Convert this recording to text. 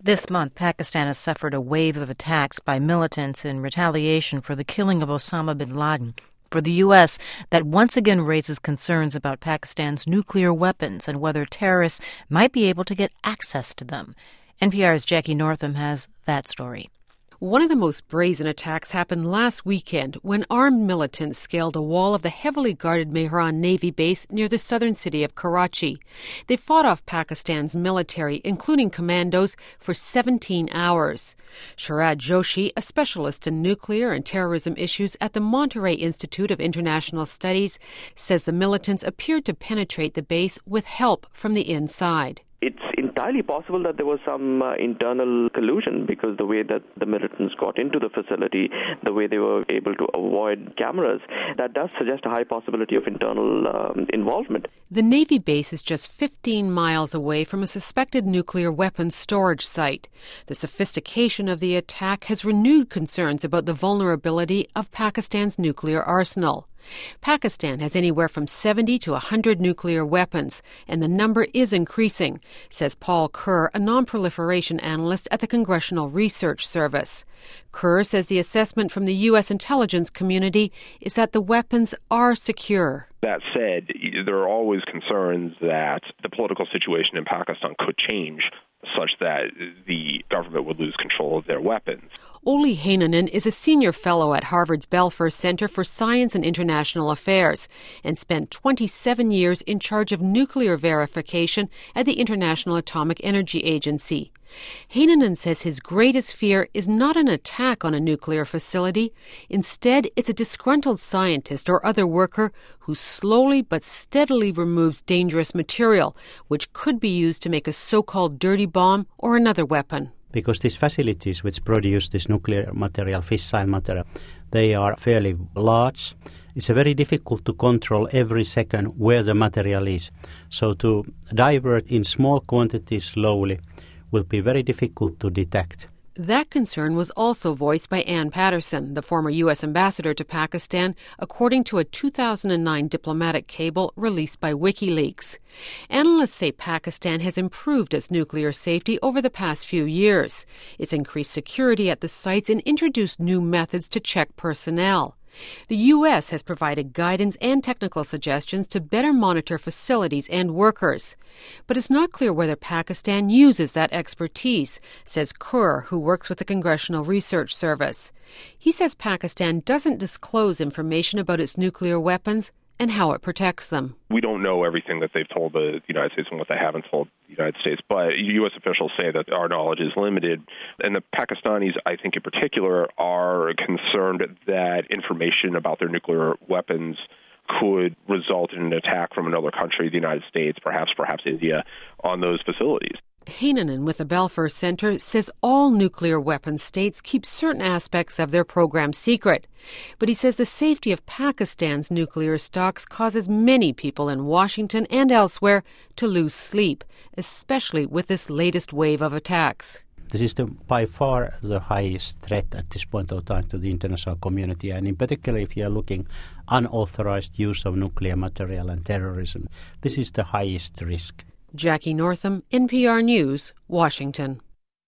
This month, Pakistan has suffered a wave of attacks by militants in retaliation for the killing of Osama bin Laden. For the U.S., that once again raises concerns about Pakistan's nuclear weapons and whether terrorists might be able to get access to them. NPR's Jackie Northam has that story. One of the most brazen attacks happened last weekend when armed militants scaled a wall of the heavily guarded Mehran Navy base near the southern city of Karachi. They fought off Pakistan's military, including commandos, for 17 hours. Sharad Joshi, a specialist in nuclear and terrorism issues at the Monterey Institute of International Studies, says the militants appeared to penetrate the base with help from the inside. It's entirely possible that there was some internal collusion because the way that the militants got into the facility, the way they were able to avoid cameras, that does suggest a high possibility of internal involvement. The Navy base is just 15 miles away from a suspected nuclear weapons storage site. The sophistication of the attack has renewed concerns about the vulnerability of Pakistan's nuclear arsenal. Pakistan has anywhere from 70 to 100 nuclear weapons, and the number is increasing, says Paul Kerr, a non-proliferation analyst at the Congressional Research Service. Kerr says the assessment from the U.S. intelligence community is that the weapons are secure. That said, there are always concerns that the political situation in Pakistan could change such that the government would lose control of their weapons. Olli Heinonen is a senior fellow at Harvard's Belfer Center for Science and International Affairs and spent 27 years in charge of nuclear verification at the International Atomic Energy Agency. Heinonen says his greatest fear is not an attack on a nuclear facility. Instead, it's a disgruntled scientist or other worker who slowly but steadily removes dangerous material, which could be used to make a so-called dirty bomb or another weapon. Because these facilities which produce this nuclear material, fissile material, they are fairly large. It's very difficult to control every second where the material is. So to divert in small quantities slowly will be very difficult to detect. That concern was also voiced by Ann Patterson, the former U.S. ambassador to Pakistan, according to a 2009 diplomatic cable released by WikiLeaks. Analysts say Pakistan has improved its nuclear safety over the past few years. It's increased security at the sites and introduced new methods to check personnel. The U.S. has provided guidance and technical suggestions to better monitor facilities and workers. But it's not clear whether Pakistan uses that expertise, says Kerr, who works with the Congressional Research Service. He says Pakistan doesn't disclose information about its nuclear weapons and how it protects them. We don't know everything that they've told the United States and what they haven't told the United States, but U.S. officials say that our knowledge is limited. And the Pakistanis, I think in particular, are concerned that information about their nuclear weapons could result in an attack from another country, the United States, perhaps India, on those facilities. Heinonen with the Belfer Center says all nuclear weapon states keep certain aspects of their program secret. But he says the safety of Pakistan's nuclear stocks causes many people in Washington and elsewhere to lose sleep, especially with this latest wave of attacks. This is by far the highest threat at this point of time to the international community, and in particular if you are looking unauthorized use of nuclear material and terrorism, this is the highest risk. Jackie Northam, NPR News, Washington.